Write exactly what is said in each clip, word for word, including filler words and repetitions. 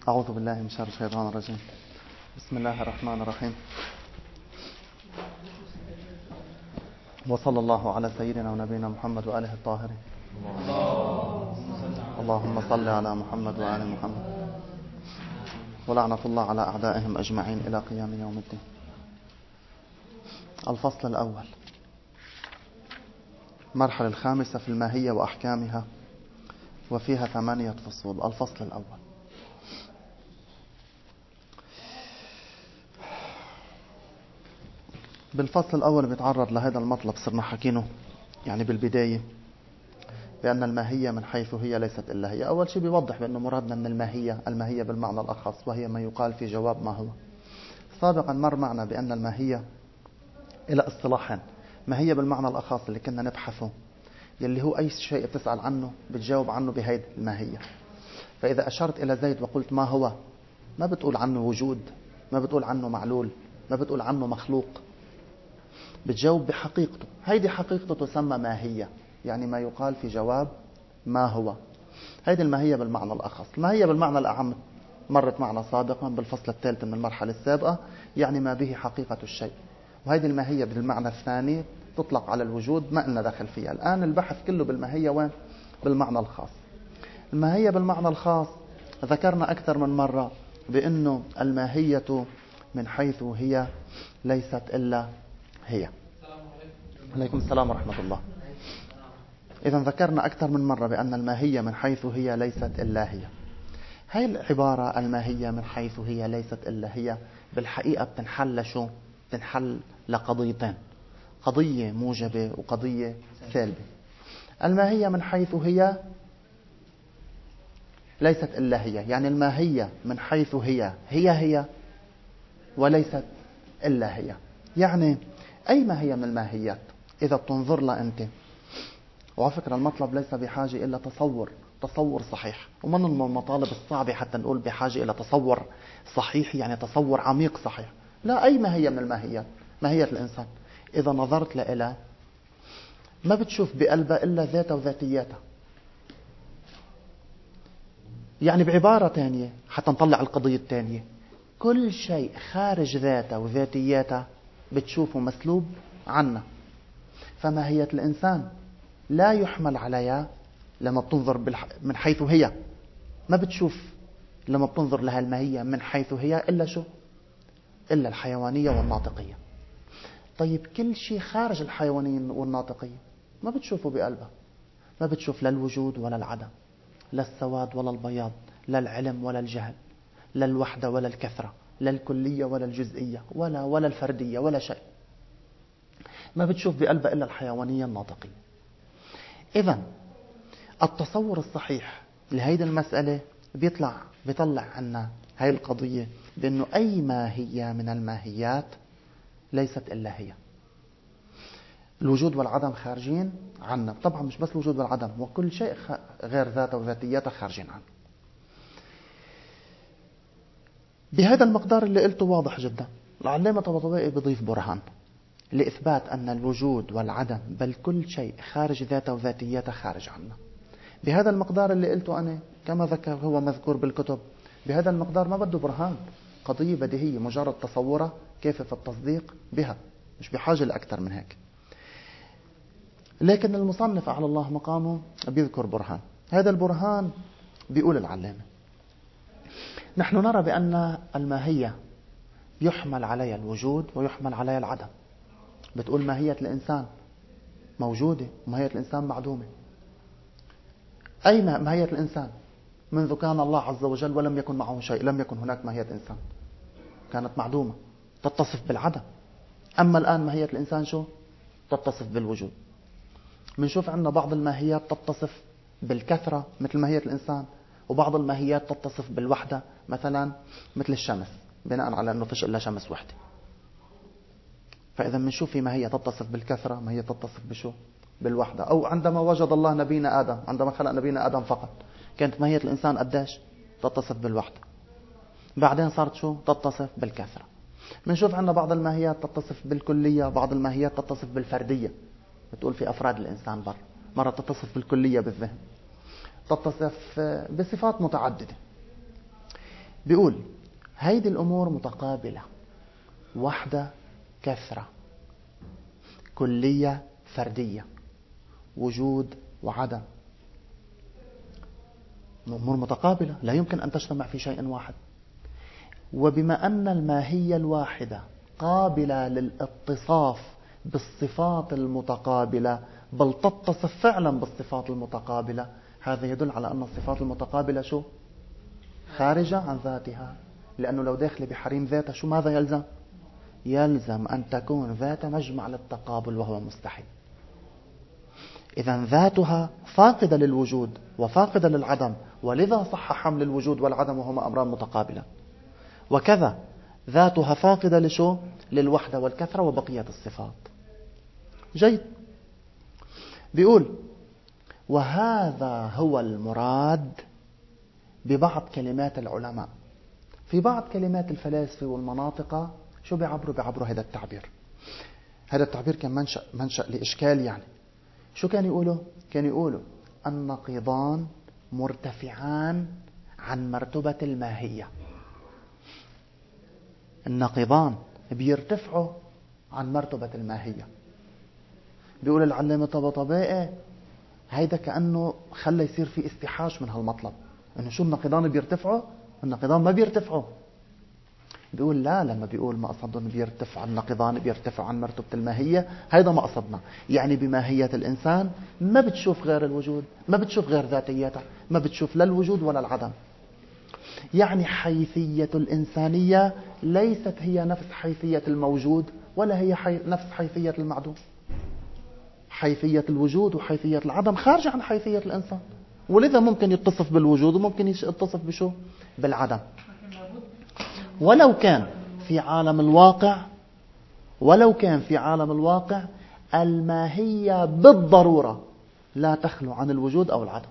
أعوذ بالله من شر الشيطان الرجيم. بسم الله الرحمن الرحيم. وصلى الله على سيدنا ونبينا محمد وآله الطاهرين. اللهم صل على محمد وآل محمد، ولعنة الله على أعدائهم أجمعين إلى قيام يوم الدين. الفصل الأول، المرحلة الخامسة في الماهية وأحكامها، وفيها ثمانية فصول. الفصل الأول، بالفصل الأول بيتعرض لهذا المطلب صرنا حكينه يعني بالبداية، بأن الماهية من حيث هي ليست إلا هي. أول شيء بيوضح بأنه مرادنا من الماهية الماهية بالمعنى الأخص، وهي ما يقال في جواب ما هو. سابقا مر معنا بأن الماهية إلى اصطلاحين: ماهية بالمعنى الأخص اللي كنا نبحثه، يلي هو أي شيء بتسأل عنه بتجاوب عنه بهيد الماهية. فإذا أشرت إلى زيد وقلت ما هو، ما بتقول عنه وجود، ما بتقول عنه معلول، ما بتقول عنه مخلوق، بتجاوب بحقيقته. هيدي حقيقته تسمى ماهية، يعني ما يقال في جواب ما هو. هيدي الماهية بالمعنى الأخص. الماهية بالمعنى الأعم مرت معنا سابقا بالفصل الثالث من المرحلة السابقة، يعني ما به حقيقة الشيء. وهيدي الماهية بالمعنى الثاني تطلق على الوجود، ما لنا دخل فيها الآن. البحث كله بالماهية وين؟ بالمعنى الخاص. الماهية بالمعنى الخاص ذكرنا أكثر من مرة بأنه الماهية من حيث هي ليست إلا هي. عليكم السلام ورحمة الله. إذا ذكرنا أكثر من مرة بأن الماهية من حيث هي ليست إلا هي. هاي العبارة الماهية من حيث هي ليست إلا هي بالحقيقة بتنحل شو؟ بتنحل لقضيتين: قضية موجبة وقضية سالبة. الماهية من حيث هي ليست إلا هي، يعني الماهية من حيث هي هي هي وليست إلا هي. يعني أي ماهية من الماهيات إذا بتنظر لها أنت، وعلى فكرة المطلب ليس بحاجة إلا تصور تصور صحيح، ومن المطالب الصعبة حتى نقول بحاجة إلى تصور صحيح، يعني تصور عميق صحيح. لا، أي ماهية من الماهيات، ماهية الإنسان إذا نظرت لها ما بتشوف بقلبها إلا ذاتها وذاتياتها. يعني بعبارة تانية حتى نطلع القضية التانية، كل شيء خارج ذاتها وذاتياتها بتشوفه مسلوب عنا. فماهية الإنسان لا يحمل عليها لما بتنظر بالح... من حيث هي، ما بتشوف لما بتنظر لها الماهية من حيث هي إلا شو؟ إلا الحيوانية والناطقية. طيب كل شيء خارج الحيوانية والناطقية ما بتشوفه بقلبها، ما بتشوف لا الوجود ولا العدم، لا السواد ولا البياض، لا العلم ولا الجهل، لا الوحدة ولا الكثرة، لا الكلية ولا الجزئية، ولا ولا الفردية، ولا شيء. ما بتشوف بقلبها إلا الحيوانية الناطقية. إذن التصور الصحيح لهيدي المسألة بيطلع بيطلع عنا هاي القضية بأنه أي ماهية من الماهيات ليست إلا هي. الوجود والعدم خارجين عنا، طبعا مش بس الوجود والعدم، وكل شيء غير ذاته وذاتياته خارجين عنا. بهذا المقدار اللي قلته واضح جدا. العلامة الطباطبائي بيضيف برهان لإثبات أن الوجود والعدم بل كل شيء خارج ذاته وذاتياته خارج عنا. بهذا المقدار اللي قلته أنا كما ذكر هو مذكور بالكتب، بهذا المقدار ما بده برهان، قضية بديهية مجرد تصورة كيف في التصديق بها، مش بحاجة لأكثر من هيك. لكن المصنف على الله مقامه بيذكر برهان. هذا البرهان بيقول العلامة: نحن نرى بأن الماهية يحمل عليها الوجود ويحمل عليها العدم. بتقول ماهية الإنسان موجودة وماهية الإنسان معدومة. أي ماهية الإنسان؟ منذ كان الله عز وجل ولم يكن معه شيء لم يكن هناك ماهية إنسان، كانت معدومة تتصف بالعدم. أما الآن ماهية الإنسان شو؟ تتصف بالوجود. منشوف عندنا بعض الماهيات تتصف بالكثرة مثل ماهية الإنسان، وبعض الماهيات تتصف بالوحدة مثلا مثل الشمس، بناء على أنه فيش إلا شمس وحدة. فإذا منشوف في ماهية تتصف بالكثرة، ماهية تتصف بشو؟ بالوحدة. أو عندما وجد الله نبينا آدم، عندما خلق نبينا آدم فقط، كانت ماهية الإنسان قداش؟ تتصف بالوحدة. بعدين صارت شو؟ تتصف بالكثرة. منشوف عندنا بعض الماهيات تتصف بالكلية، بعض الماهيات تتصف بالفردية، بتقول في أفراد الإنسان بر مرة تتصف بالكلية بالذهن، تتصف بصفات متعددة. بيقول هيدي الأمور متقابلة، وحدة كثرة، كلية فردية، وجود وعدم، أمور متقابلة لا يمكن أن تجتمع في شيء واحد. وبما أن الماهية الواحدة قابلة للاتصاف بالصفات المتقابلة، بل تتصف فعلا بالصفات المتقابلة، هذا يدل على أن الصفات المتقابلة شو؟ خارجة عن ذاتها. لأنه لو داخل بحريم ذاتها شو ماذا يلزم؟ يلزم أن تكون ذات مجمع للتقابل، وهو مستحيل. إذن ذاتها فاقدة للوجود وفاقدة للعدم، ولذا صح حمل الوجود والعدم وهما أمران متقابلة. وكذا ذاتها فاقدة لشو؟ للوحدة والكثرة وبقية الصفات. جيد. بيقول وهذا هو المراد ببعض كلمات العلماء. في بعض كلمات الفلاسفة والمناطق شو بيعبروا؟ بيعبروا هذا التعبير. هذا التعبير كان منشأ, منشأ لإشكال. يعني شو كان يقولوا؟ كان يقولوا النقيضان مرتفعان عن مرتبة الماهية. النقيضان بيرتفعوا عن مرتبة الماهية. بيقول العلامة طباطبائي هيدا كأنه خلى يصير في استحاش من هالمطلب، انه شو النقيضان بيرتفعوا؟ النقيضان ما بيرتفعوا. بيقول لا، لما بيقول ما قصدهم بيرتفع النقيضان بيرتفع عن مرتبة الماهية، هيدا ما قصدنا. يعني بماهية الإنسان ما بتشوف غير الوجود، ما بتشوف غير ذاتيتها، ما بتشوف لا الوجود ولا العدم. يعني حيثية الإنسانية ليست هي نفس حيثية الموجود، ولا هي حي... نفس حيثية المعدوم. حيثية الوجود وحيثية العدم خارجة عن حيثية الإنسان، ولذا ممكن يتصف بالوجود وممكن يتصف بشو؟ بالعدم. ولو كان في عالم الواقع ولو كان في عالم الواقع الماهية بالضرورة لا تخلو عن الوجود أو العدم.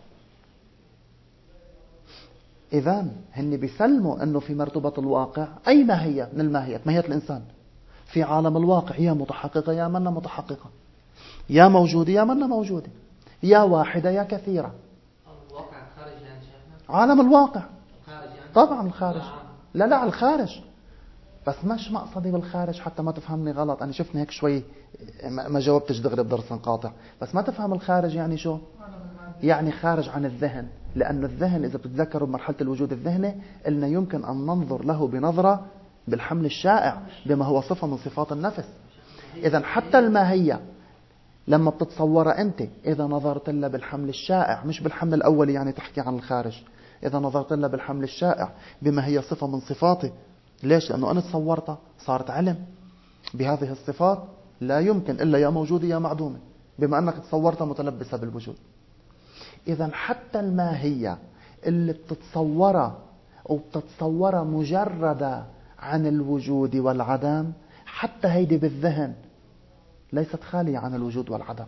إذن هن بيسلموا أنه في مرتبة الواقع أي ماهية من الماهيات، ماهية الإنسان في عالم الواقع يا متحققة يا منا متحققة، يا موجودة يا منا موجودة، يا واحدة يا كثيرة. الواقع خارج يعني شيخنا؟ عالم الواقع خارج يعني؟ طبعا الخارج. لا لا على الخارج، بس مش مقصدي بالخارج حتى ما تفهمني غلط. أنا شفني هيك شوي ما جاوبتش دغري بدرس قاطع، بس ما تفهم الخارج يعني شو؟ يعني خارج عن الذهن. لأن الذهن إذا بتتذكروا بمرحلة الوجود الذهني قلنا يمكن أن ننظر له بنظرة بالحمل الشائع بما هو صفة من صفات النفس. إذا حتى الماهية لما بتتصورها أنت إذا نظرت لها بالحمل الشائع مش بالحمل الأولي، يعني تحكي عن الخارج، إذا نظرت لها بالحمل الشائع بما هي صفة من صفاتي. ليش؟ لأنه أنا تصورتها صارت علم بهذه الصفات، لا يمكن إلا يا موجودة يا معدومة، بما أنك تصورتها متلبسة بالوجود. إذا حتى الماهية اللي بتتصورها وبتتصورها مجردة عن الوجود والعدم، حتى هيدي بالذهن ليست خالية عن الوجود والعدم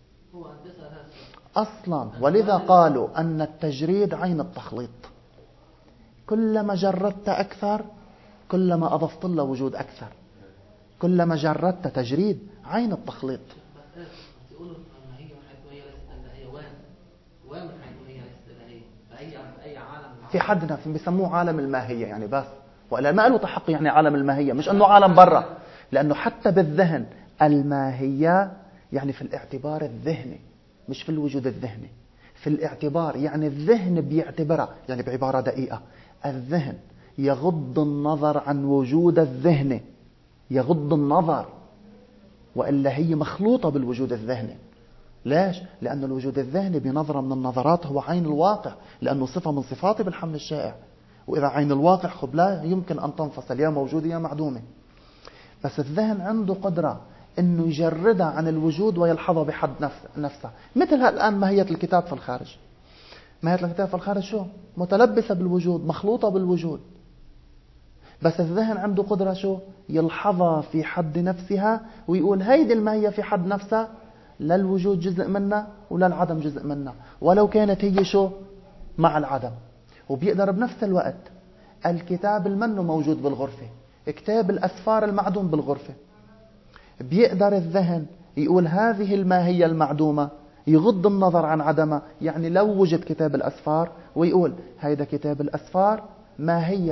أصلا. ولذا قالوا أن التجريد عين التخليط. كلما جردت أكثر كلما أضفت له وجود أكثر، كلما جردت تجريد عين التخليط. يقولوا ما هي من حيث هي ليست إلا هي وهم، وهم من حيث هي ليست إلا هي. فأي أي عالم في حدنا بيسموه عالم الماهية يعني، بس ولا ما قالوا تحقق يعني عالم الماهية، مش أنه عالم برا. لأنه حتى بالذهن الماهية يعني في الاعتبار الذهني مش في الوجود الذهني، في الاعتبار. يعني الذهن بيعتبرها، يعني بعبارة دقيقة الذهن يغض النظر عن وجود الذهن، يغض النظر، وإلا هي مخلوطة بالوجود الذهني. ليش؟ لأن الوجود الذهني بنظرة من النظرات هو عين الواقع، لأنه صفة من صفاته بالحمل الشائع. وإذا عين الواقع خب لا يمكن أن تنفصل، يا موجودة يا معدومة. بس الذهن عنده قدرة أنه يجردها عن الوجود ويلحظها بحد نفسه. مثل الآن ماهية الكتاب في الخارج. ماهية الكتاب في الخارج شو؟ متلبسة بالوجود، مخلوطة بالوجود. بس الذهن عنده قدرة شو؟ يلحظها في حد نفسها ويقول هيدي الماهية في حد نفسها لا الوجود جزء منها ولا العدم جزء منها، ولو كانت هي شو؟ مع العدم. وبيقدر بنفس الوقت الكتاب المنه موجود بالغرفة، كتاب الأسفار المعدوم بالغرفة. بيقدر الذهن يقول هذه الماهية المعدومة، يغض النظر عن عدمها. يعني لو وجد كتاب الأسفار ويقول هيدا كتاب الأسفار ماهية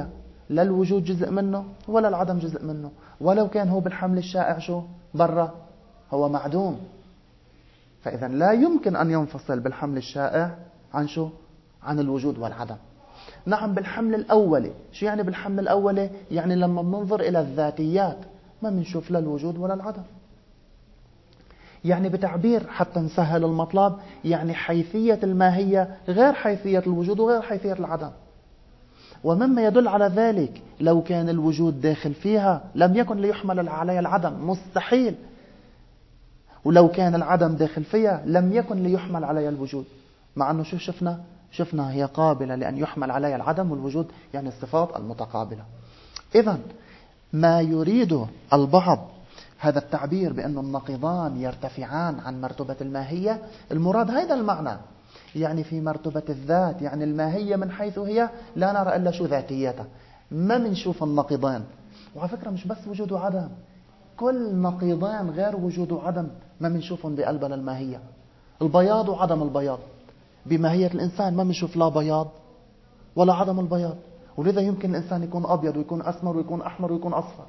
لا الوجود جزء منه ولا العدم جزء منه. ولو كان هو بالحمل الشائع شو برا، هو معدوم. فإذا لا يمكن أن ينفصل بالحمل الشائع عن شو؟ عن الوجود والعدم. نعم بالحمل الأولي. شو يعني بالحمل الأولي؟ يعني لما بننظر إلى الذاتيات ما بنشوف لا الوجود ولا العدم. يعني بتعبير حتى نسهل المطلب، يعني حيثية الماهية غير حيثية الوجود وغير حيثية العدم. ومما يدل على ذلك لو كان الوجود داخل فيها لم يكن ليحمل عليها العدم، مستحيل. ولو كان العدم داخل فيها لم يكن ليحمل عليها الوجود. مع أنه شو شفنا؟ شفنا هي قابلة لأن يحمل عليها العدم والوجود، يعني الصفات المتقابلة. إذن ما يريده البعض هذا التعبير بأن النقيضان يرتفعان عن مرتبة الماهية، المراد هذا المعنى. يعني في مرتبة الذات، يعني الماهية من حيث هي لا نرى إلا شو ذاتيتها، ما منشوف النقيضان. وعلى فكرة مش بس وجود وعدم، كل نقيضان غير وجود وعدم ما منشوفهم بقلبنا الماهية. البياض وعدم البياض بماهية الإنسان ما منشوف لا بياض ولا عدم البياض. ولذا يمكن الإنسان يكون أبيض ويكون أسمر ويكون أحمر ويكون أصفر.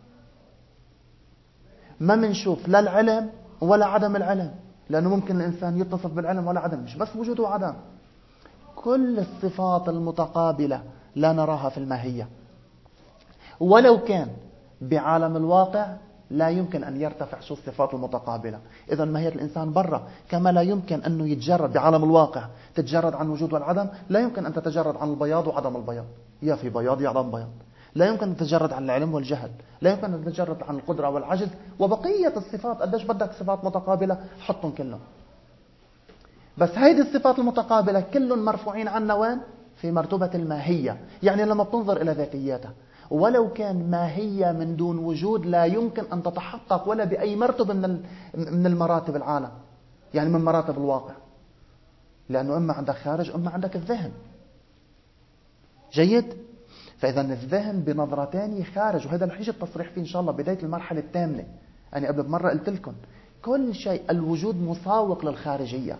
ما منشوف لا العلم ولا عدم العلم، لأنه ممكن الإنسان يتصف بالعلم ولا عدم، مش بس وجود وعدم. كل الصفات المتقابلة لا نراها في الماهية. ولو كان بعالم الواقع لا يمكن أن يرتفع شو الصفات المتقابلة. إذا ماهية الإنسان برا، كما لا يمكن أنه يتجرد بعالم الواقع تتجرد عن الوجود والعدم، لا يمكن أن تتجرد عن البياض وعدم البياض. يا في بياض يا عدم بياض. لا يمكن أن تتجرد عن العلم والجهل، لا يمكن أن تتجرد عن القدرة والعجز، وبقية الصفات. قديش بدك صفات متقابلة حطهم كلهم. بس هيدي الصفات المتقابلة كلهم مرفوعين عنا وين؟ في مرتبة الماهية. يعني لما بتنظر إلى ذاتياتها، ولو كان ماهية من دون وجود لا يمكن أن تتحقق ولا بأي مرتبة من من المراتب العالم، يعني من مراتب الواقع. لأنه إما عندك خارج إما عندك الذهن. جيد؟ فإذا الذهن بنظرة تانية خارج، وهذا رح يجي التصريح فيه إن شاء الله بداية المرحلة الثامنة. أنا قبل بمرة قلت لكم كل شيء الوجود مساوق للخارجية.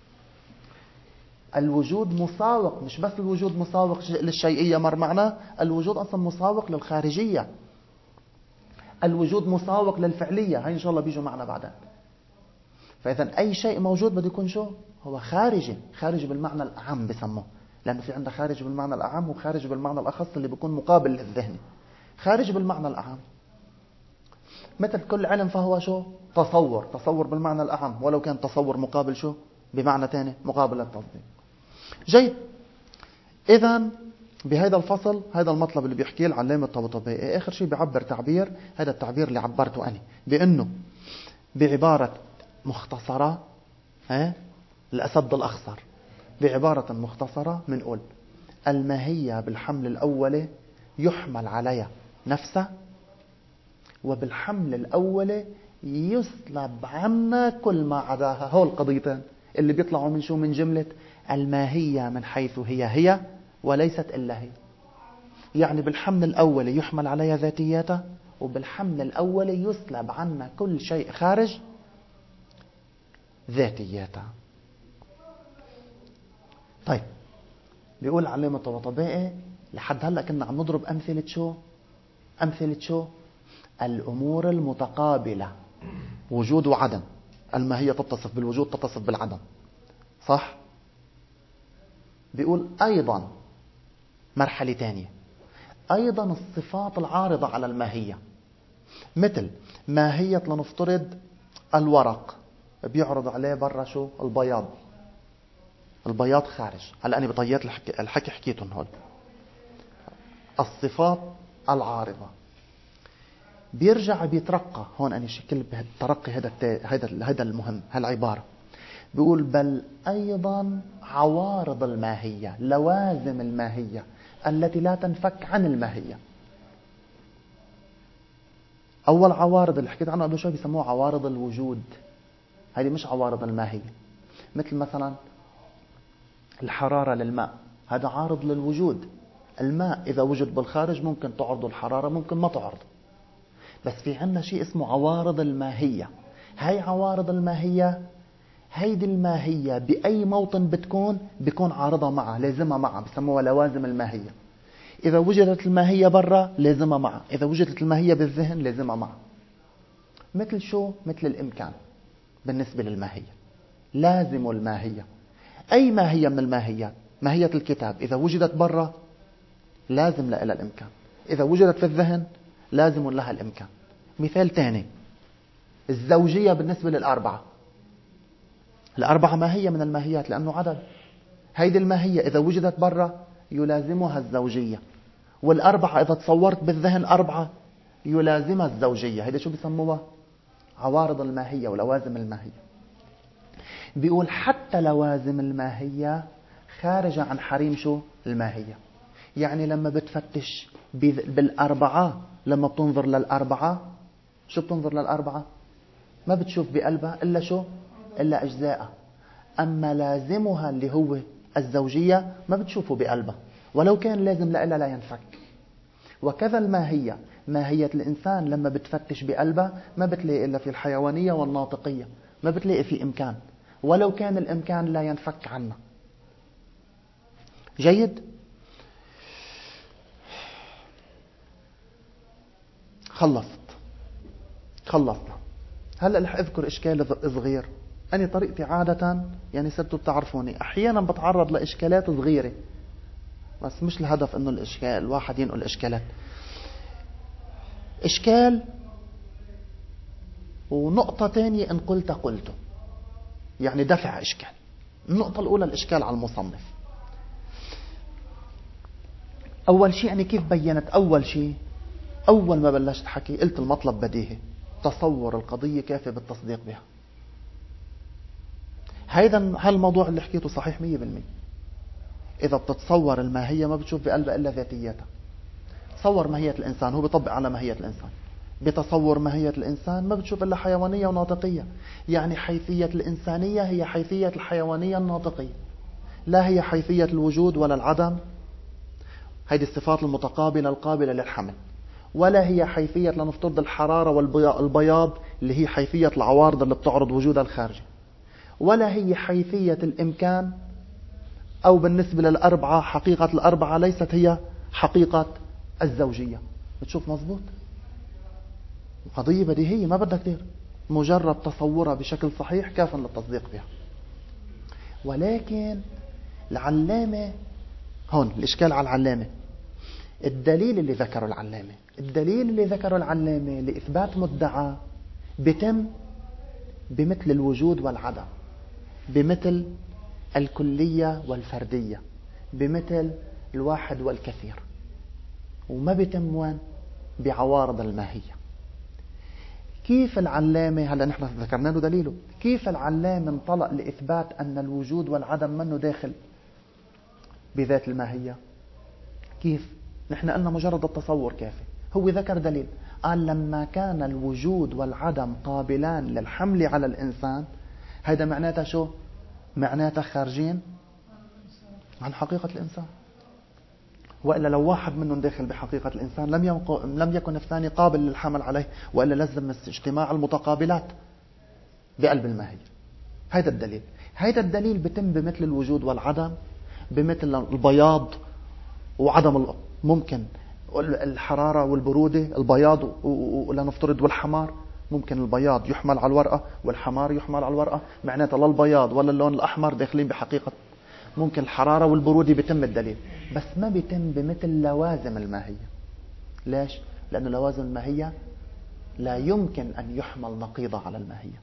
الوجود مساوق، مش بس الوجود مساوق للشيئية مر معنا، الوجود أصلا مساوق للخارجية. الوجود مساوق للفعلية، هاي إن شاء الله بيجوا معنا بعدين. فإذا أي شيء موجود بده يكون شو؟ هو خارجي. خارجي بالمعنى الأعم بسموه، لأنه في عندنا خارج بالمعنى الأعم وخارج بالمعنى الأخص اللي بيكون مقابل للذهني. خارج بالمعنى الأعم مثل كل علم فهو شو؟ تصور. تصور بالمعنى الأعم، ولو كان تصور مقابل شو؟ بمعنى تاني مقابل التصديق. جيد. إذن بهذا الفصل هذا المطلب اللي بيحكيه العلامة الطباطبائي آخر شيء بيعبر تعبير، هذا التعبير اللي عبرته أنا بأنه بعبارة مختصرة، ها الأسد الأخصر، بعبارة مختصرة منقول الماهية بالحمل الأولي يحمل عليها نفسه، وبالحمل الأولي يسلب عنا كل ما عداها. هو القضيتين اللي بيطلعوا من شو؟ من جملة الماهية من حيث هي هي وليست إلا هي. يعني بالحمل الأولي يحمل عليها ذاتياتها، وبالحمل الأولي يسلب عنا كل شيء خارج ذاتياتها. طيب بيقول العلامة الطباطبائي لحد هلأ كنا عم نضرب أمثلة شو؟ أمثلة شو؟ الأمور المتقابلة، وجود وعدم. الماهية تتصف بالوجود تتصف بالعدم، صح؟ بيقول أيضا مرحلة تانية، أيضا الصفات العارضة على الماهية، مثل ماهية لنفترض الورق بيعرض عليه برا شو؟ البياض. البياض خارج. هلا أنا بطيات الحكي, الحكي حكيتهم هول. الصفات العارضة بيرجع بيترقى هون. أنا شكل بالترقي هذا هذا هذا المهم هالعبارة. بيقول بل أيضا عوارض الماهية، لوازم الماهية التي لا تنفك عن الماهية. أول عوارض اللي حكيت عنها قبل شوي بيسموها عوارض الوجود، هذه مش عوارض الماهية. مثل مثلا الحرارة للماء، هذا عارض للوجود. الماء إذا وجد بالخارج ممكن تعرض الحرارة ممكن ما تعرض. بس في عندنا شيء اسمه عوارض الماهية. هاي عوارض الماهية، هيدي الماهية بأي موطن بتكون بيكون عارضة معها، لازمها معها، بسموها لوازم الماهية. إذا وجدت الماهية برا لازمها معها، إذا وجدت الماهية بالذهن لازمها معها. مثل شو؟ مثل الإمكان. بالنسبة للماهية لازم الماهية. أي ماهية من الماهيات، ماهية الكتاب إذا وجدت برا لازم لها الإمكان، إذا وجدت في الذهن لازم لها الإمكان. مثال تاني، الزوجية بالنسبة للأربعة. الأربعة ماهية من الماهيات لأنه عدد. هيدي الماهية إذا وجدت برا يلازمها الزوجية، والأربعة إذا تصورت بالذهن أربعة يلازمها الزوجية. هيدا شو بيسموها؟ عوارض الماهية ولوازم الماهية. بيقول حتى لوازم الماهية خارجة عن حريم شو؟ الماهية. يعني لما بتفتش بالأربعة، لما بتنظر للأربعة شو بتنظر للأربعة؟ ما بتشوف بقلبها إلا شو؟ إلا أجزاء. أما لازمها اللي هو الزوجية ما بتشوفه بقلبها، ولو كان لازم لإلا لا ينفك. وكذا الماهية، ماهية الإنسان لما بتفتش بقلبها ما بتلاقي إلا في الحيوانية والناطقية، ما بتلاقي في إمكان، ولو كان الإمكان لا ينفك عنه. جيد؟ خلصت خلصنا. هلأ رح أذكر إشكال صغير. أنا طريقتي عادة يعني صرتوا بتعرفوني أحيانا بتعرض لإشكالات صغيرة، بس مش الهدف أنه الإشكال الواحد ينقل إشكالات. إشكال ونقطة تانية إن قلت قلته، يعني دفع إشكال. النقطة الأولى الإشكال على المصنف. أول شيء يعني كيف بينت؟ أول شيء أول ما بلشت حكي قلت المطلب بديهي، تصور القضية كافي بالتصديق بها. هيدا هالموضوع اللي حكيته صحيح مية بالمية. إذا بتتصور الماهية ما بتشوف بقلبها إلا ذاتياتها. تصور ماهية الإنسان، هو بيطبق على ماهية الإنسان. بتصور ماهية الإنسان ما بتشوف إلا حيوانية وناطقية. يعني حيثية الإنسانية هي حيثية الحيوانية الناطقية، لا هي حيثية الوجود ولا العدم، هذه الصفات المتقابلة القابلة للحمل، ولا هي حيثية لنفترض الحرارة والبياض اللي هي حيثية العوارض اللي بتعرض وجودها الخارجي، ولا هي حيثية الإمكان، أو بالنسبة للأربعة حقيقة الأربعة ليست هي حقيقة الزوجية. بتشوف مظبوط؟ قضية بديهية ما بدك كثير، مجرد تصورها بشكل صحيح كافٍ للتصديق بها. ولكن العلامة هون الإشكال على العلامة. الدليل اللي ذكره العلامة الدليل اللي ذكره العلامة لإثبات مدعى بتم بمثل الوجود والعدم، بمثل الكلية والفردية، بمثل الواحد والكثير، وما بتم وين؟ بعوارض الماهية. كيف العلامة هلا نحن ذكرنا له دليله، كيف العلامة انطلق لإثبات أن الوجود والعدم منه داخل بذات الماهية؟ كيف؟ نحن قلنا مجرد التصور كافي. هو ذكر دليل، قال لما كان الوجود والعدم قابلان للحمل على الإنسان، هذا معناته شو؟ معناته خارجين عن حقيقة الإنسان. وإلا لو واحد منهم داخل بحقيقة الإنسان لم ينق... لم يكن الثاني قابل للحمل عليه، وإلا لازم اجتماع المتقابلات بقلب الماهية. هذا الدليل هذا الدليل بتم بمثل الوجود والعدم، بمثل البياض وعدم ال... ممكن الحرارة والبرودة، البياض ولنفترض والحمار. ممكن البياض يحمل على الورقة والحمار يحمل على الورقة، معناته لا البياض ولا اللون الأحمر داخلين بحقيقة. ممكن الحرارة والبرودة بيتم الدليل، بس ما بيتم بمثل لوازم الماهية. ليش؟ لأن لوازم الماهية لا يمكن أن يحمل نقيضة على الماهية.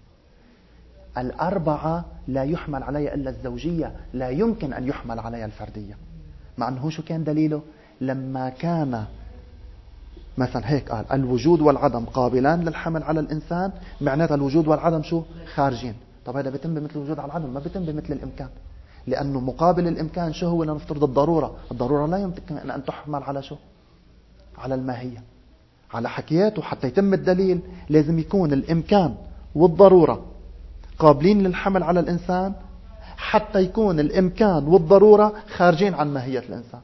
الأربعة لا يحمل عليها إلا الزوجية، لا يمكن أن يحمل عليها الفردية. مع أنه شو كان دليله؟ لما كان مثلا هيك قال الوجود والعدم قابلان للحمل على الإنسان، معناتها الوجود والعدم شو؟ خارجين. طب هذا بيتم بمثل الوجود على العدم، ما بيتم بمثل الإمكان، لأنه مقابل الإمكان شو هو؟ لنفترض الضرورة. الضرورة لا يمكن أن تحمل على شو؟ على الماهية. على حكياته حتى يتم الدليل لازم يكون الإمكان والضرورة قابلين للحمل على الإنسان، حتى يكون الإمكان والضرورة خارجين عن ماهية الإنسان.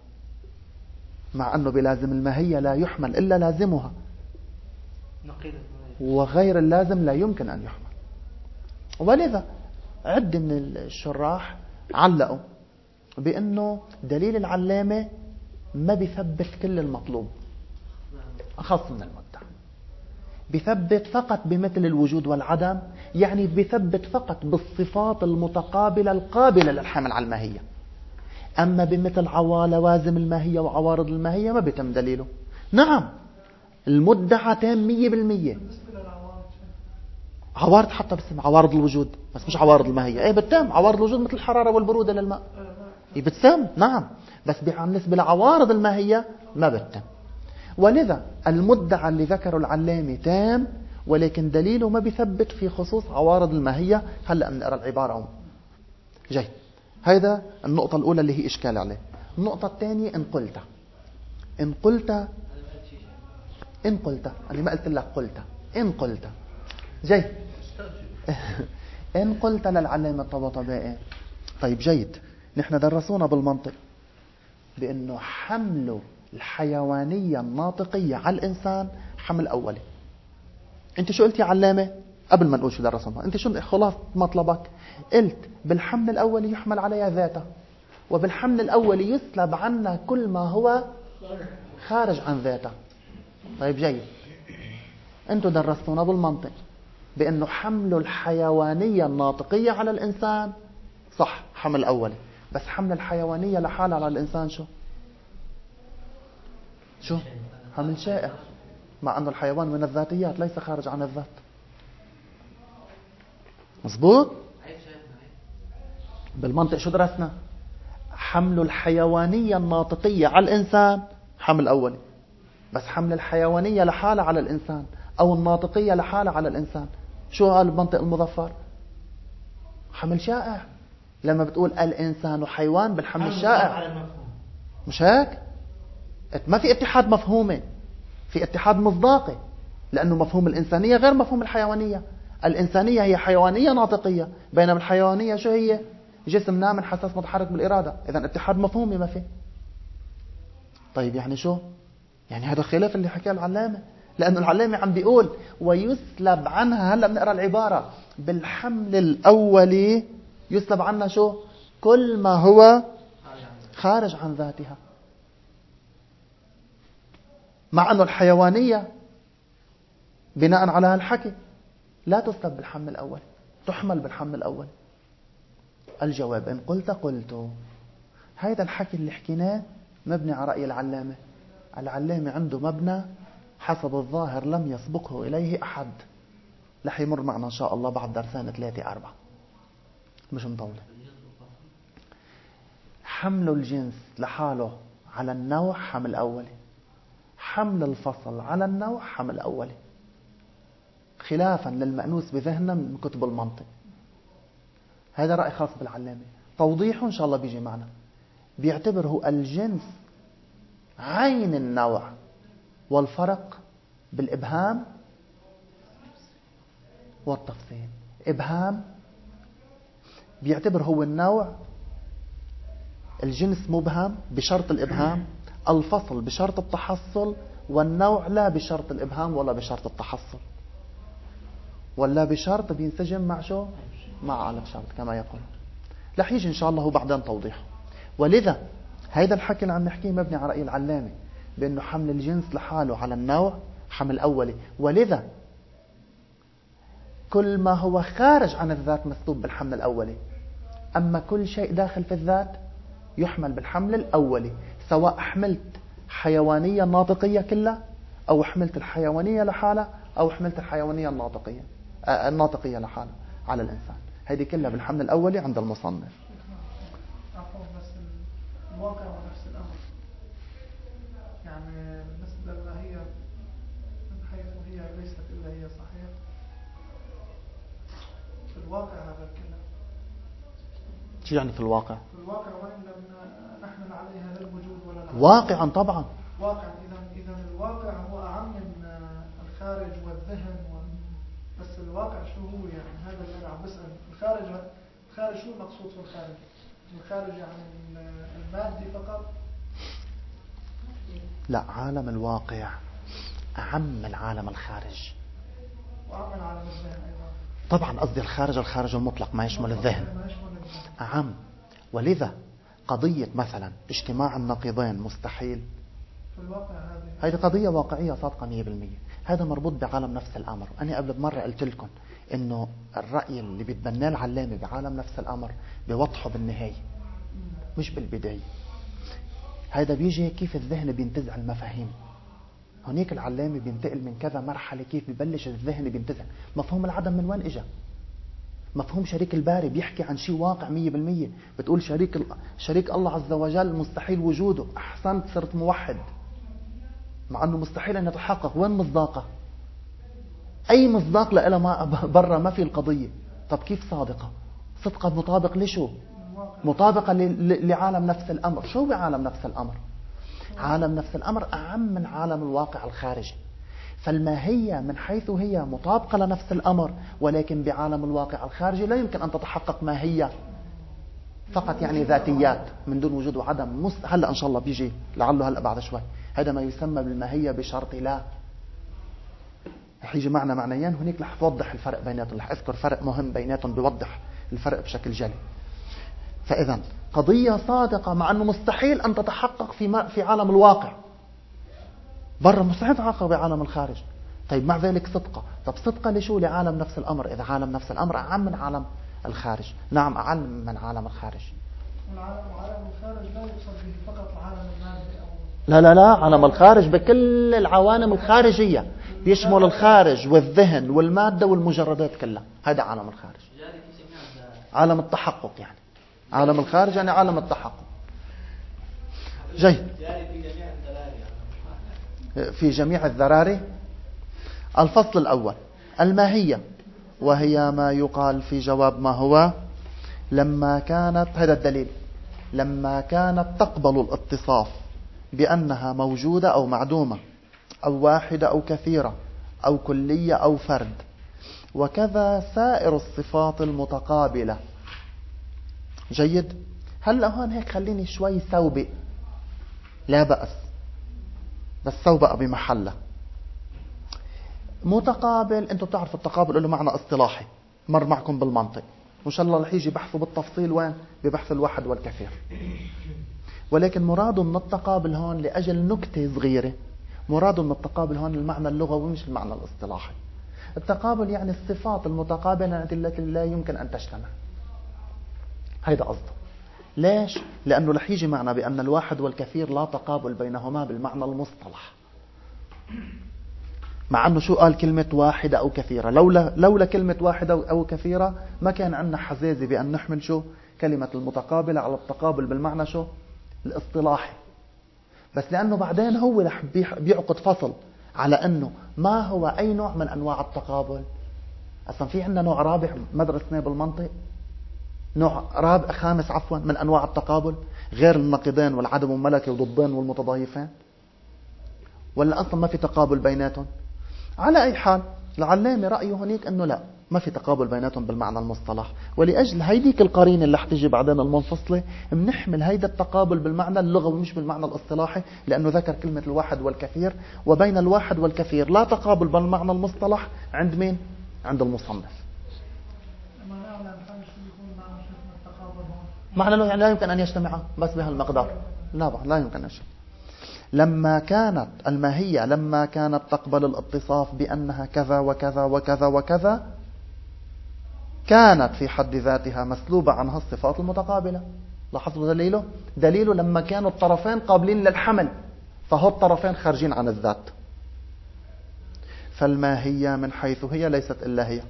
مع أنه بلازم الماهية لا يحمل إلا لازمها، وغير اللازم لا يمكن أن يحمل. ولذا عد من الشراح علقوا بأنه دليل العلامة ما بيثبت كل المطلوب، أخص من المدعى. بيثبت فقط بمثل الوجود والعدم، يعني بيثبت فقط بالصفات المتقابلة القابلة للحمل على الماهية. أما بمثل لوازم الماهية وعوارض الماهية ما بيتم دليله. نعم المدعى تام مية بالمية. عوارض حتى بس عوارض الوجود، بس مش عوارض الماهية. ايه بتتم عوارض الوجود مثل الحرارة والبرودة للماء، ايه بتتم نعم، بس بالنسبة لعوارض الماهية ما بتتم. ولذا المدعى اللي ذكره العلامي تام، ولكن دليله ما بيثبت في خصوص عوارض الماهية. هلأ بنقرأ العبارة هم. جاي هيدا النقطة الأولى اللي هي إشكال عليه. النقطة الثانية إن قلت إن قلت إن قلت أنا ما قلت لك قلت إن قلت جاي إن قلت للعلامة الطباطبائي. طيب جيد، نحن درسونا بالمنطق بأنه حمل الحيوانية الناطقية على الإنسان حمل أولي. أنت شو قلت يا علامة قبل ما نقول شو درسنا؟ أنت شو خلاص مطلبك؟ قلت بالحمل الأولي يحمل عليها ذاته، وبالحمل الأولي يسلب عنا كل ما هو خارج عن ذاته. طيب جيد، أنتوا درستونا بالمنطق بأنه حمل الحيوانية الناطقية على الإنسان صح حمل أولي، بس حمل الحيوانية لحالها على الإنسان شو؟ شو؟ حمل شائع، مع أنه الحيوان من الذاتيات ليس خارج عن الذات. مظبوط؟ بالمنطق شو درسنا؟ حمل الحيوانية الناطقية على الإنسان حمل أولي، بس حمل الحيوانية لحالها على الإنسان أو الناطقية لحالها على الإنسان شو قال المنطق المظفر؟ حمل شائع. لما بتقول الإنسان حيوان بالحمل الشائع، مش هيك؟ ما في اتحاد مفهومي، في اتحاد مصداقي، لأنه مفهوم الإنسانية غير مفهوم الحيوانية. الإنسانية هي حيوانية ناطقية، بينما الحيوانية شو هي؟ جسم نام حساس متحرك بالإرادة. إذن اتحاد مفهومي ما في. طيب يعني شو؟ يعني هذا خلاف اللي حكاه العلامة، لأنه العلامة عم بيقول ويسلب عنها. هلأ بنقرأ العبارة بالحمل الأولي يسلب عنها شو؟ كل ما هو خارج عن ذاتها، مع أنه الحيوانية بناء على هالحكي لا تسلب بالحمل الأول، تحمل بالحمل الأول. الجواب إن قلت قلت. هذا الحكي اللي حكيناه مبني على رأي العلامة. العلامة عنده مبنى حسب الظاهر لم يسبقه إليه أحد. رح يمر معنا إن شاء الله بعد درسان ثلاثة أربعة، مش مطولة. حمل الجنس لحاله على النوع حمل أولي، حمل الفصل على النوع حمل أولي، خلافا للمأنوس بذهننا من كتب المنطق. هذا رأي خاص بالعلامة، توضيحه إن شاء الله بيجي معنا. بيعتبره الجنس عين النوع، والفرق بالإبهام والتفصيل. إبهام بيعتبر هو النوع الجنس مبهم بشرط الإبهام، الفصل بشرط التحصل، والنوع لا بشرط الإبهام ولا بشرط التحصل، ولا بشرط بينسجم مع شو؟ مع ألف شرط كما يقول. رح يجي إن شاء الله بعدين توضيحه. ولذا هيدا الحكي اللي عم نحكيه مبني على رأي العلامة بأنه حمل الجنس لحاله على النوع حمل أولي، ولذا كل ما هو خارج عن الذات مسلوب بالحمل الأولي، أما كل شيء داخل في الذات يحمل بالحمل الأولي، سواء حملت حيوانية ناطقية كلها أو حملت الحيوانية لحالها أو حملت الحيوانية الناطقية آه الناطقية لحالها على الإنسان. هذه كلها بالحمل الأولي عند المصنف. عفوا بس الواقع ونفس الأمر، يعني بالنسبة لما هي من حيث هي ليست إلا هي صحيح في الواقع هذا الكلام. شو يعني في الواقع؟ في الواقع وإن لم نحمل عليها لا الوجود ولا العدم. واقعا طبعا واقعا. إذا إذا الواقع هو أعم من الخارج والذهن و... بس الواقع شو هو يعني؟ هذا اللي أنا عم بسأل. الخارج الخارج شو المقصود في الخارج؟ الخارج يعني المادي فقط؟ لا، عالم الواقع أعم العالم الخارج، وأعم العالم الذهن أيضا. طبعا قصدي الخارج الخارج المطلق ما يشمل الذهن، أعم. ولذا قضية مثلا اجتماع النقيضين مستحيل، في الواقع هذه هذه قضية واقعية صادقة مية بالمية. هذا مربوط بعالم نفس الأمر. أنا قبل بمرة قلت لكم إنه الرأي اللي بيتبناه العلامة بعالم نفس الأمر بيوضحه بالنهاية مش بالبداية. هذا بيجي كيف الذهن بينتزع المفاهيم. هناك العلامة بينتقل من كذا مرحلة، كيف ببلش الذهن بينتزع مفهوم العدم. من وين إجا مفهوم شريك الباري؟ بيحكي عن شيء واقع مية بالمية. بتقول شريك شريك الله عز وجل مستحيل وجوده، أحسنت صرت موحد، مع أنه مستحيل أن يتحقق. وين مصداقه؟ أي مصداق لها ما برا ما في القضية. طب كيف صادقة؟ صدقة مطابق لشو؟ مطابقة لعالم نفس الأمر. شو بعالم نفس الأمر؟ عالم نفس الأمر أعم من عالم الواقع الخارجي. فالماهية من حيث هي مطابقة لنفس الأمر، ولكن بعالم الواقع الخارجي لا يمكن أن تتحقق ماهية فقط، يعني ذاتيات من دون وجود وعدم. مست... هلأ إن شاء الله بيجي لعله هلأ بعد شوي. هذا ما يسمى بالماهية بشرط لا. رح يجي معنا معنيين هناك رح توضح الفرق بيناتهم. رح أذكر فرق مهم بيناتهم بيوضح الفرق بشكل جلي. فإذا قضية صادقة مع أنه مستحيل أن تتحقق في ما في عالم الواقع برا، مستحيل تتحقق بعالم الخارج. طيب مع ذلك صدقة. طب صدقة لشو؟ لعالم نفس الأمر. إذا عالم نفس الأمر أعم من عالم الخارج. نعم أعم من عالم الخارج. والعالم الخارج لا يقصد به فقط العالم المادي أو لا لا لا عالم الخارج بكل العوالم الخارجية، يشمل الخارج والذهن والمادة والمجردات كلها. هذا عالم الخارج، عالم التحقق. يعني عالم الخارج يعني عالم التحقق. جيد. في جميع الذراري. الفصل الأول الماهية، وهي ما يقال في جواب ما هو لما كانت، هذا الدليل، لما كانت تقبل الاتصاف بأنها موجودة أو معدومة أو واحدة أو كثيرة أو كلية أو فرد، وكذا سائر الصفات المتقابلة. جيد. هلأ هون هيك خليني شوي سوبق، لا بأس، بس سوبق بمحله. متقابل، انتم بتعرفوا التقابل له معنى اصطلاحي مر معكم بالمنطق، وان شاء الله رح يجي بحثوا بالتفصيل وين ببحث الواحد والكثير. ولكن مراده من التقابل هون لأجل نكتة صغيرة، مراده من التقابل هون المعنى اللغوي مش المعنى الاصطلاحي. التقابل يعني الصفات المتقابلة التي لا يمكن أن تجتمع. هيدا قصده. ليش؟ لأنه رح يجي معنا بأن الواحد والكثير لا تقابل بينهما بالمعنى المصطلح. مع أنه شو قال كلمة واحدة أو كثيرة؟ لولا لولا كلمة واحدة أو كثيرة ما كان عندنا حزازة بأن نحمل شو كلمة المتقابلة على التقابل بالمعنى شو الاصطلاحي. بس لأنه بعدين هو رح بيعقد فصل على أنه ما هو أي نوع من أنواع التقابل. أصلا في عندنا نوع رابع مدرسنا بالمنطق، نوع رابع خامس عفوا من أنواع التقابل غير النقيضين والعدم الملكي وضدين والمتضايفين، ولا أصلا ما في تقابل بيناتهم؟ على أي حال العلامة رأيه هناك أنه لا، ما في تقابل بيناتهم بالمعنى المصطلح. ولأجل هيديك القرينة اللي حتيجي بعدين المنفصلة بنحمل هيدا التقابل بالمعنى اللغوي مش بالمعنى الاصطلاحي، لأنه ذكر كلمة الواحد والكثير، وبين الواحد والكثير لا تقابل بالمعنى المصطلح عند مين؟ عند المصنف. معنى له يعني لا يمكن أن يجتمعا بس بهالمقدار. لا لا يمكن أن يجتمع. لما كانت الماهية لما كانت تقبل الاتصاف بأنها كذا وكذا وكذا وكذا، كانت في حد ذاتها مسلوبة عنها الصفات المتقابلة. لاحظوا دليله؟ دليله لما كانوا الطرفين قابلين للحمل، فهو الطرفين خارجين عن الذات. فالماهية من حيث هي ليست إلا هي.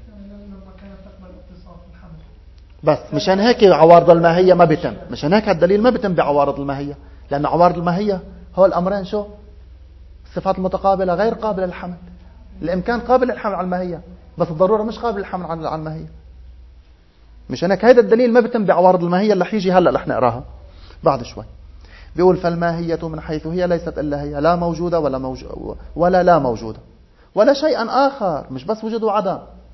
بس مشان هيك عوارض الماهية ما بيتم، مشان هيك الدليل ما بيتم بعوارض الماهية، لأن عوارض الماهية هو الأمرين شو؟ الصفات المتقابلة غير قابلة للحمل. الإمكان قابل للحمل على الماهية، بس الضرورة مش قابل للحمل على الماهية. مشان هيك هيدا الدليل ما بيتم بعوارض الماهية اللي حيجي هلأ رح نقراها بعد شوي. بيقول فالماهية من حيث هي ليست إلا هي، لا موجودة ولا موجودة ولا لا موجودة ولا شيء آخر، مش بس وجود وعدم.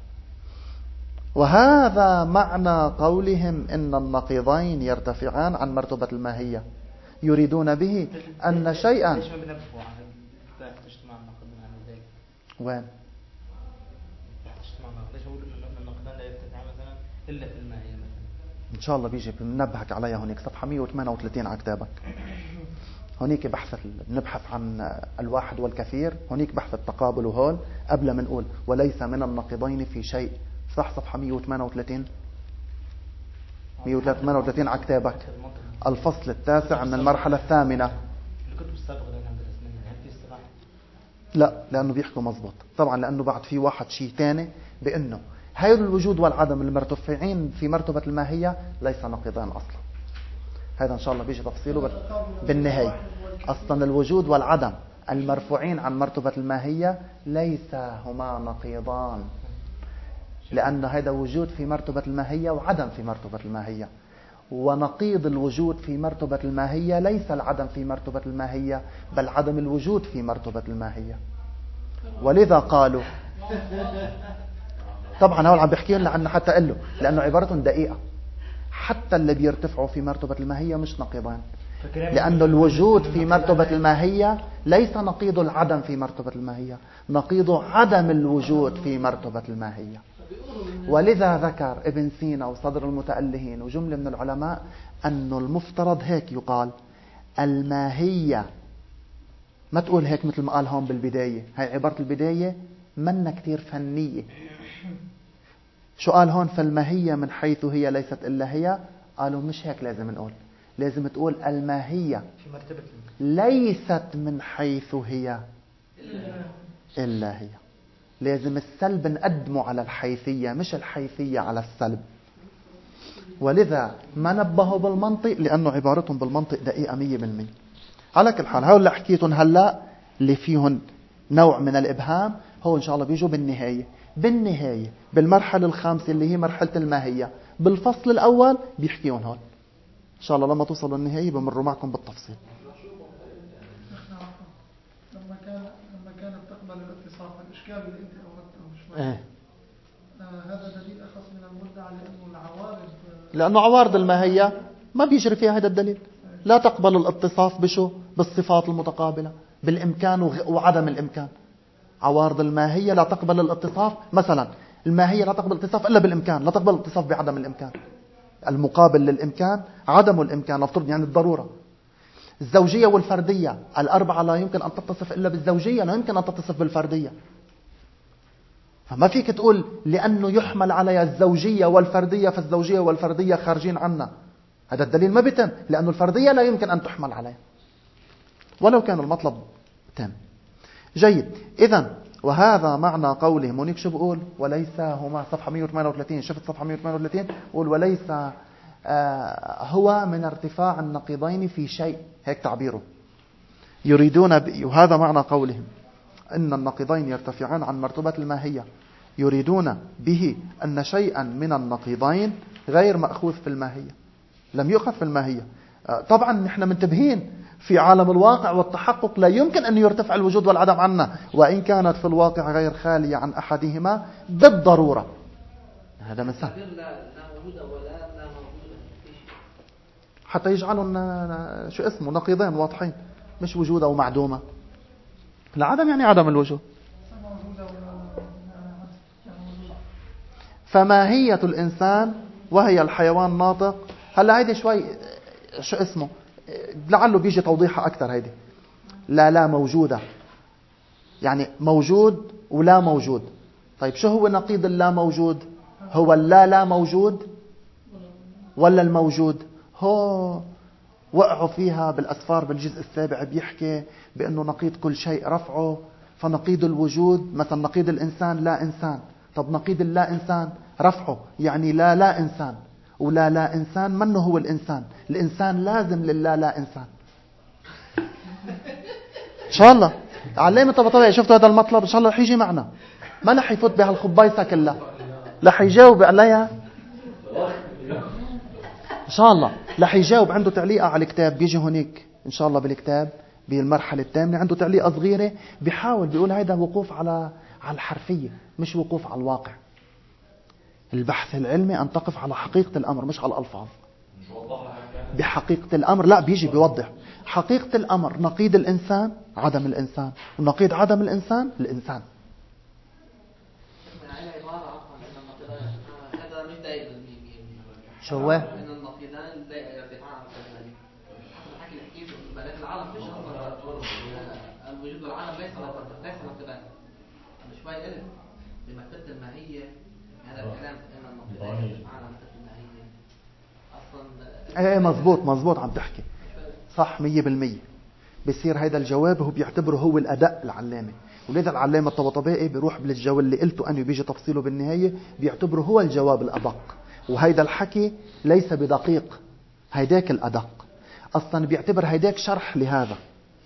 وهذا معنى قولهم إن النقيضين يرتفعان عن مرتبة الماهية، يريدون به أن شيئا. ليش ما بنفوا عن اجتماع النقيضين عن ذلك؟ وين؟ اجتماع النقيضين ليش بقول إن النقيضين لا يرتفعان مثلا إلا في الماهية مثلا؟ إن شاء الله بيجي بنبهك عليها هونيك صفحة مية وثمانية وثلاثين على كتابك. هونيك بحث بنبحث عن الواحد والكثير، هونيك بحث التقابل، وهون قبل ما نقول وليس من النقيضين في شيء، صح صفحة مية وثمانية وثلاثين مية وثمانية وثلاثين على كتابك، الفصل التاسع من المرحلة الثامنة. الكتب السابقة اللي احنا درسناها هل في استراحة؟ لا، لأنه بيحكوا مزبط طبعا، لأنه بعد في واحد شيء تاني بأنه هاي الوجود والعدم المرتفعين في مرتبة الماهية ليس نقيضان أصلا. هذا إن شاء الله بيجي تفصيله بالنهاية. أصلا الوجود والعدم المرفوعين عن مرتبة الماهية ليس هما نقيضان، لأن هذا وجود في مرتبة الماهية وعدم في مرتبة الماهية، ونقيض الوجود في مرتبة الماهية ليس العدم في مرتبة الماهية، بل عدم الوجود في مرتبة الماهية. ولذا قالوا طبعا هول عم بحكي لنا حتى قال له لأنه عبارتهم دقيقة، حتى اللي بيرتفعوا في مرتبة الماهية مش نقيضان، لأن الوجود في مرتبة الماهية ليس نقيض العدم في مرتبة الماهية، نقيض عدم الوجود في مرتبة الماهية. ولذا ذكر ابن سينا وصدر المتألهين وجملة من العلماء أن المفترض هيك يقال الماهية، ما تقول هيك مثل ما قال هون بالبداية. هاي عبارة البداية منا كتير فنية. شو قال هون؟ فالماهية من حيث هي ليست إلا هي. قالوا مش هيك، لازم نقول، لازم تقول الماهية في مرتبة ليست من حيث هي إلا هي. لازم السلب نقدمه على الحيثية، مش الحيثية على السلب. ولذا ما نبهوا بالمنطق، لأنه عبارتهم بالمنطق دقيقة مية بالمية. على كل حال هؤلاء اللي حكيتهم هلأ اللي فيهن نوع من الإبهام هو إن شاء الله بيجوا بالنهاية. بالنهاية بالمرحلة الخامسة اللي هي مرحلة الماهية، بالفصل الأول بيحكيون هون. إن شاء الله لما توصلوا النهاية بمروا معكم بالتفصيل. لما كان لما كانت تقبل الاتصاف، الإشكال اللي أنت أوردته شوي إيه؟ آه هذا دليل أخص من المدعى، لأنه العوارض لأنه عوارض الماهية ما بيجري فيها هذا الدليل. لا تقبل الاتصاف بشو؟ بالصفات المتقابلة، بالإمكان وعدم الإمكان. عوارض الماهية لا تقبل الاتصاف. مثلا الماهية لا تقبل الاتصاف إلا بالإمكان، لا تقبل الاتصاف بعدم الإمكان. المقابل للإمكان عدم الإمكان، نفترض يعني الضرورة. الزوجية والفردية الأربعة لا يمكن أن تتصف إلا بالزوجية، لا يمكن أن تتصف بالفردية. فما فيك تقول لأنه يحمل على الزوجية والفردية فالزوجية والفردية خارجين عنا. هذا الدليل ما بيتم، لأنه الفردية لا يمكن أن تحمل عليه ولو كان المطلب تام. جيد. إذن وهذا معنى قوله. مونيك شو بقول؟ وليس هما، صفحة مية وثمانية وثلاثين. شفت صفحة مية وثمانية وثلاثين؟ قول وليس آه هو من ارتفاع النقيضين في شيء، هيك تعبيره. يريدون ب... وهذا معنى قولهم إن النقيضين يرتفعان عن مرتبة الماهية. يريدون به أن شيئا من النقيضين غير مأخوذ في الماهية، لم يؤخذ في الماهية. آه طبعا نحن منتبهين في عالم الواقع والتحقق لا يمكن أن يرتفع الوجود والعدم عنا، وإن كانت في الواقع غير خالية عن أحدهما بالضرورة. هذا مثال حتى يجعلوا شو اسمه نقيضين واضحين، مش وجودة ومعدومة. العدم يعني عدم الوجود. فماهية الإنسان وهي الحيوان ناطق. هلا هيدي شوي شو اسمه لعله بيجي توضيحها أكثر. هيدي لا لا موجودة، يعني موجود ولا موجود. طيب شو هو نقيض اللا موجود؟ هو اللا لا موجود ولا الموجود؟ هو وقعوا فيها بالأسفار بالجزء السابع، بيحكي بأنه نقيض كل شيء رفعه. فنقيض الوجود مثلا نقيض الإنسان لا إنسان. طب نقيض اللا إنسان رفعه، يعني لا لا إنسان، ولا لا إنسان منه هو الإنسان. الإنسان لازم لله لا إنسان. إن شاء الله علامة طبطبيعي. شفتوا هذا المطلب؟ إن شاء الله رح يجي معنا، ما رح يفوت بهالخبايصة كلها، رح يجاوب عليها إن شاء الله. رح يجاوب. عنده تعليقة على الكتاب، بيجي هونيك إن شاء الله بالكتاب بالمرحلة الثامنة عنده تعليقة صغيرة بيحاول بيقول هذا وقوف على على الحرفية مش وقوف على الواقع. البحث العلمي أن تقف على حقيقة الأمر مش على الألفاظ. بحقيقة الأمر لا، بيجي بيوضح حقيقة الأمر. نقيض الإنسان عدم الإنسان، ونقيض عدم الإنسان الإنسان. هذا مش دايما شو هو؟ إن ليس نقيضان. شوي ألف بمكتبة الماهية هذا الكلام إن النقيضين معنى مكتبة الماهية أصلا. ايه مزبوط مزبوط عم تحكي صح مية بالمية. بصير هيدا الجواب هو بيعتبره هو الأداء العلامة، ولذا العلامة الطباطبائي بيروح بالجواب اللي قلته أنه بيجي تفصيله بالنهاية بيعتبره هو الجواب الأدق، وهيدا الحكي ليس بدقيق، هيداك الأدق أصلا بيعتبر هيداك شرح لهذا.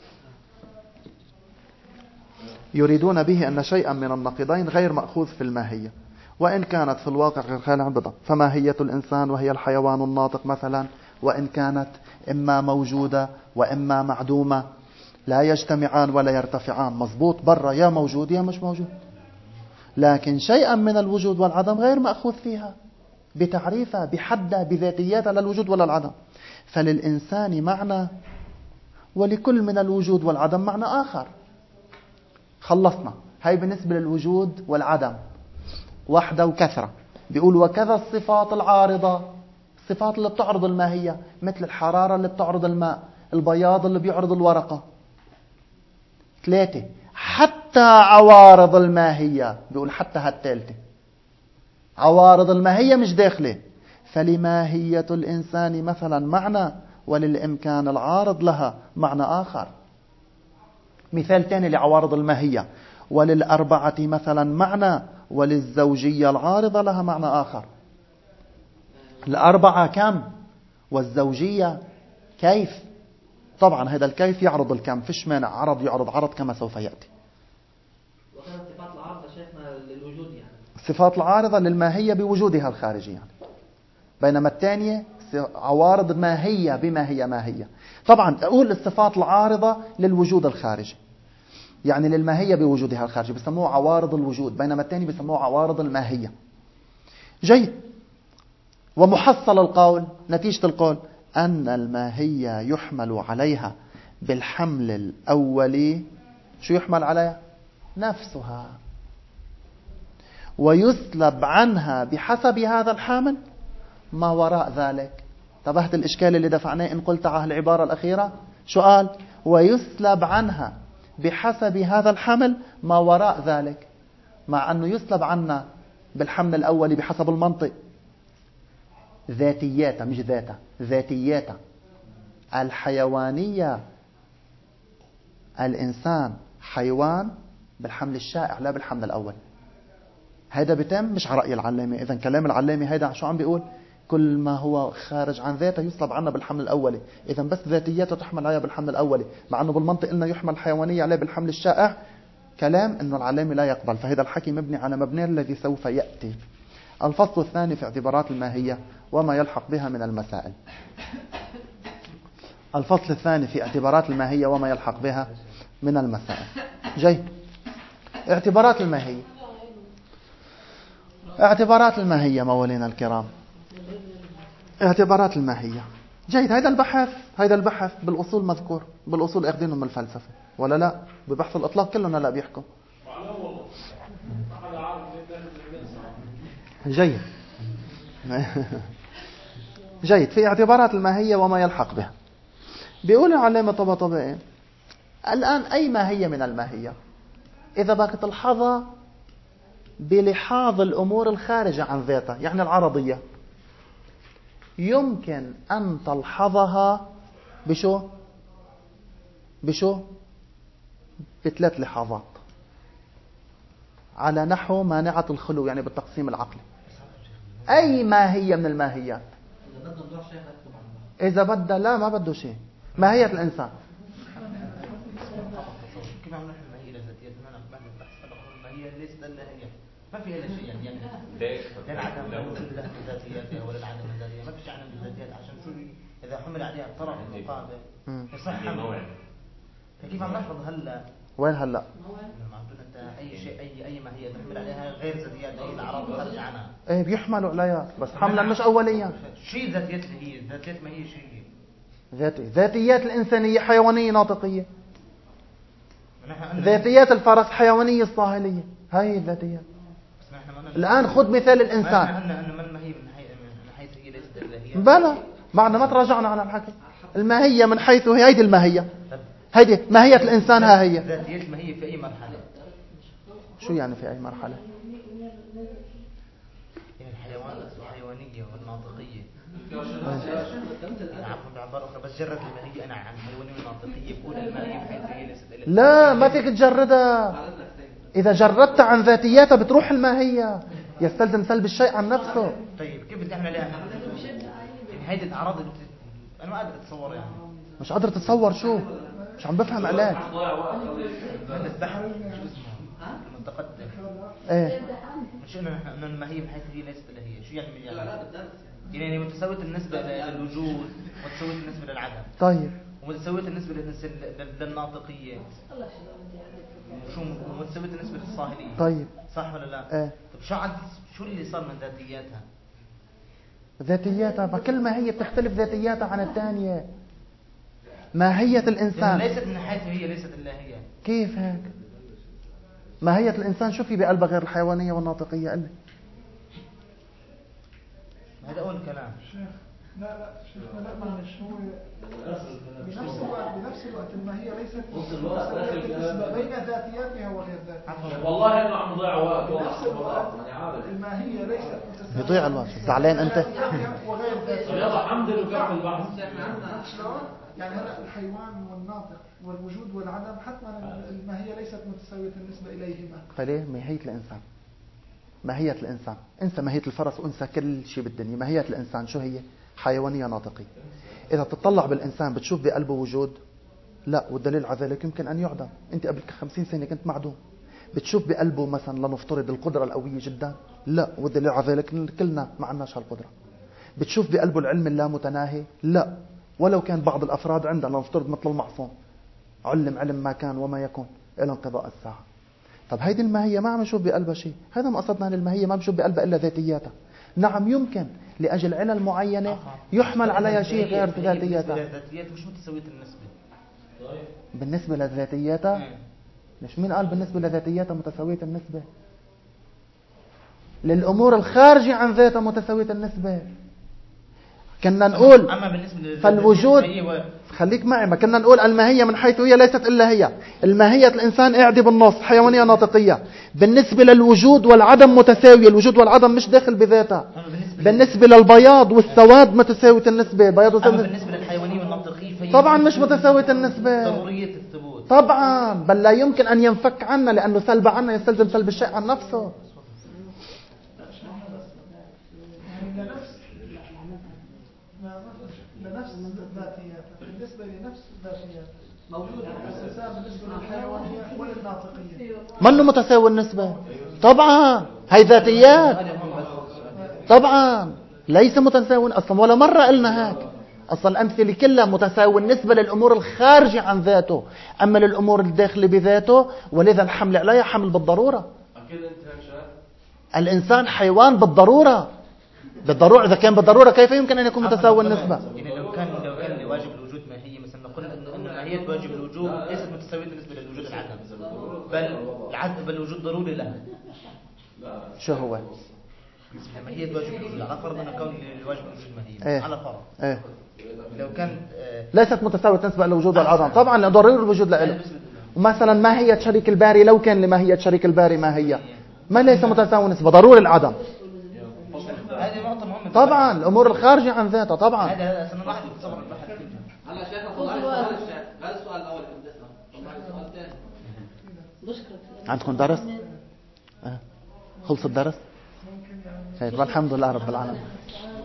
يريدون به أن شيئا من النقيضين غير مأخوذ في الماهية وإن كانت في الواقع غير خالية عن بضع، فماهية الإنسان وهي الحيوان الناطق مثلا وإن كانت إما موجودة وإما معدومة لا يجتمعان ولا يرتفعان. مظبوط، برا يا موجود يا مش موجود، لكن شيئا من الوجود والعدم غير مأخوذ فيها بتعريفها بحدها بذاتياتها للوجود ولا العدم. فللإنسان معنى ولكل من الوجود والعدم معنى آخر. خلصنا هاي بالنسبة للوجود والعدم وحدة وكثرة. بيقول وكذا الصفات العارضة، الصفات اللي بتعرض الماهية مثل الحرارة اللي بتعرض الماء، البياض اللي بيعرض الورقة. ثلاثة حتى عوارض الماهية، بيقول حتى هالثالثة عوارض الماهية مش داخله. فلماهية الإنسان مثلا معنى وللإمكان العارض لها معنى آخر. مثال ثاني لعوارض الماهية، وللأربعة مثلا معنى وللزوجية العارضة لها معنى آخر. الأربعة كم والزوجية كيف؟ طبعا هذا الكيف يعرض الكم، فيش مانع عرض يعرض عرض كما سوف يأتي. وكانت صفات العارضة شيخنا للوجود يعني صفات العارضة للماهية بوجودها الخارجي يعني. بينما الثانية عوارض ماهية بما هي ماهية. طبعا أقول الصفات العارضة للوجود الخارجي يعني للماهية بوجودها الخارجي بيسموه عوارض الوجود، بينما الثاني بيسموه عوارض الماهية. جيد. ومحصل القول، نتيجة القول أن الماهية يحمل عليها بالحمل الأولي. شو يحمل عليها؟ نفسها. ويسلب عنها بحسب هذا الحامل ما وراء ذلك. انتبهت الإشكال اللي دفعناه إن قلت على العبارة الأخيرة؟ شو قال؟ ويسلب عنها بحسب هذا الحمل ما وراء ذلك، مع أنه يسلب عنا بالحمل الأولي بحسب المنطق ذاتياتها مش ذاتها، ذاتياتها الحيوانية. الإنسان حيوان بالحمل الشائع لا بالحمل الأول. هذا بتم مش على رأي العلامة. إذن كلام العلامة هذا شو عم بيقول؟ كل ما هو خارج عن ذاته يسلب عنا بالحمل الأولي. إذن بس ذاتياته تحمل عليها بالحمل الأولي، مع أنه بالمنطق إنه يحمل حيوانية عليه بالحمل الشائع. كلام إنه العلامة لا يقبل. فهذا الحكي مبني على مبنى الذي سوف يأتي. الفصل الثاني في اعتبارات الماهية وما يلحق بها من المسائل. الفصل الثاني في اعتبارات الماهية وما يلحق بها من المسائل. جيد. اعتبارات الماهية. اعتبارات الماهية موالينا الكرام، اعتبارات الماهية. جيد. هذا البحث هذا البحث بالأصول مذكور، بالأصول أخذينه من الفلسفة ولا لا؟ ببحث الإطلاق كلنا لا بيحكم. جيد. جيد. في اعتبارات الماهية وما يلحق بها بيقول العلامة الطباطبائي الآن أي ماهية من الماهية إذا بدك تلحظها بلحاظ الأمور الخارجة عن ذاتها يعني العرضية، يمكن أن تلحظها بشو بشو بثلاث لحظات على نحو مانعة الخلو يعني بالتقسيم العقلي. أي ماهية من الماهيات إذا بدأ لا ما بده شيء. ماهية الإنسان كيف عم نحن الماهية الذاتية ما بعد البحث الماهية ليست إلا هي ما فيها إلا شيء يعني لا العدم لا وجود لها من ذاتياتها ولا العدم من ذاتياتها ما فيش عدم من ذاتياتها عشان شو إذا حمل عليها الطرف المقابل يصح حمل. فكيف عم نحفظ هلا وين هلا أي شيء أي أي ماهية تحمل عليها غير ذاتيات أي الأعراض خارج عنها إيه بيحملوا عليها بس حملا مش أوليا. شيء ذاتيات اللي هي ذاتيات ما هي شيء ذاتي ذاتيات الإنسانية حيوانية ناطقية. ذاتيات الفرس حيوانية صاهلية. هاي الذاتيات. الآن خذ مثال الإنسان. بلى معنا ما تراجعنا على الحكي. الماهية من حيث هي هيدي الماهية هيدي ماهية الإنسان. ها هي ذاتية الماهية في أي مرحلة؟ شو يعني في أي مرحلة؟ يعني الحيوان الحيوانية والناطقية. عفوا بعبارة أخرى، بس جرد الماهية أنا عن الحيوانية والناطقية بقول الماهية بحيث هي ليست. لا، ما فيك تجردها. إذا جردت عن ذاتياتها بتروح الماهية، يستلزم سلب الشيء عن نفسه. طيب كيف بدي أعمل عليها؟ يعني هيدي الأعراض اللي بت... أنا ما قادر أتصور. يعني مش قادر تتصور. شو مش عم بفهم عليك. هذا البحر شو اسمه المتقدم. ايه مش إنه إنه الماهية بحيث هي ليست اللي هي. شو يعني يعني يعني متساوية النسبة للوجود ومتساوية النسبة للعدم. طيب ومتساوية النسبة للناطقية شو ومتساوية النسبة للصاهلية. طيب صح ولا لا؟ ايه. طب شو عد شو اللي صار من ذاتياتها؟ ذاتياتها فكل ما هي بتختلف ذاتياتها عن الثانية. ماهية الإنسان ليست من حيث هي ليست إلا هي. كيف هيك؟ ماهية الإنسان شو في بقلبها غير الحيوانية والناطقية؟ قل لي. هذا أول كلام. شيخ لا لا شيخنا لا معلش هو بنفس الوقت بنفس الوقت الماهية ليست متساوية بالنسبة بين ذاتياتها وغير ذاتياتها. والله انه عم نضيع وقت. بنفس الوقت الماهية ليست متساوية. يضيع الوقت. زعلان أنت؟ وغير ذاتياتها. يلا حمد لله وكمل بحث. شلون؟ يعني هلا الحيوان والناطق والوجود والعدم حتما الماهية ليست متساوية بالنسبة إليهما. خليه ماهية الإنسان. ماهية الإنسان انسى ماهية الفرس وانسى كل شيء بالدنيا. ماهية الإنسان شو هي؟ حيوانية ناطقية. إذا تطلع بالإنسان بتشوف بقلبه وجود؟ لا، والدليل على ذلك يمكن أن يعدم. أنت قبل خمسين سنة كنت معدوم. بتشوف بقلبه مثلا لنفترض القدرة القوية جدا؟ لا، والدليل على ذلك كلنا ما عندناش هالقدرة. بتشوف بقلبه العلم اللامتناهي؟ لا، ولو كان بعض الأفراد عندنا لنفترض مثل المعصوم علم علم ما كان وما يكون إلى انقضاء الساعة. طب هيدي الماهية ما عم نشوف بقلبها شيء. هذا ما قصدنا للماهية، ما بنشوف بقلبها إلا ذاتياتها. نعم يمكن لأجل علل معينة يحمل عليها شيء غير ذاتياتها. ذاتيات مش متساوية النسبة. بالنسبة لذاتياتها ليش مين قال بالنسبة لذاتياتها متساوية النسبة؟ للأمور الخارجة عن ذاتها متساوية النسبة. كنا نقول أما بالنسبة فالوجود خليك معي. ما كنا نقول الماهية من حيث هي ليست إلا هي. الماهية الإنسان اعدي بالنص حيوانية ناطقية. بالنسبة للوجود والعدم متساوية. الوجود والعدم مش داخل بذاتها. بالنسبة للبياض والسواد متساوية النسبة. بياض وسواد. أما بالنسبة للحيوانية والناطقية فهي طبعا مش متساوية النسبة. ضرورية الثبوت. طبعا بل لا يمكن أن ينفك عنا لأنه سلب عنا يستلزم سلب الشيء عن نفسه. لنفس ذاتياتها بالنسبة لنفس ذاتياتها موجودة الإنسان بالنسبة للحيوانية وللناطقية. ما إنه متساوي النسبة؟ طبعا هي ذاتيات. طبعا ليس متساوي أصلا. ولا مرة قلنا هيك. أصلا الأمثلة كلها متساوي النسبة للأمور الخارجة عن ذاته. أما للأمور الداخلة بذاته ولذا الحمل عليها حمل بالضرورة. أكيد أنت هيك شايف. الإنسان حيوان بالضرورة. بالضرورة. إذا كان بالضرورة كيف يمكن أن يكون متساوي النسبة؟ يعني لو كان لو كان لواجب الوجود ماهية مثلا نقول إنه إنه ماهية واجب الوجود ليست متساوية بالنسبة للوجود العدم. بل العدم بل الوجود ضروري لها. شو هو؟ ماهية واجب الوجود على فرض أنه كون لواجب الوجود ماهية. إيه؟ على فرض. إيه؟ لو كان آه ليست متساوية نسبة للوجود والعدم. طبعا لأن ضروري الوجود له. ومثلا ماهية شريك الباري لو كان لماهية شريك الباري ماهية ما ليس متساوي نسبة. ضروري العدم. هذه نقطة مهمة. طبعا الأمور الخارجة عن ذاتها. طبعا هذا هذا أصلا واحد يتصور البحث. هلا شيخنا طلع السؤال الشيخ. هذا السؤال الأول اللي بدنا طلع السؤال الثاني. عندكم درس؟ أه. خلص الدرس؟ طيب الحمد لله رب العالمين.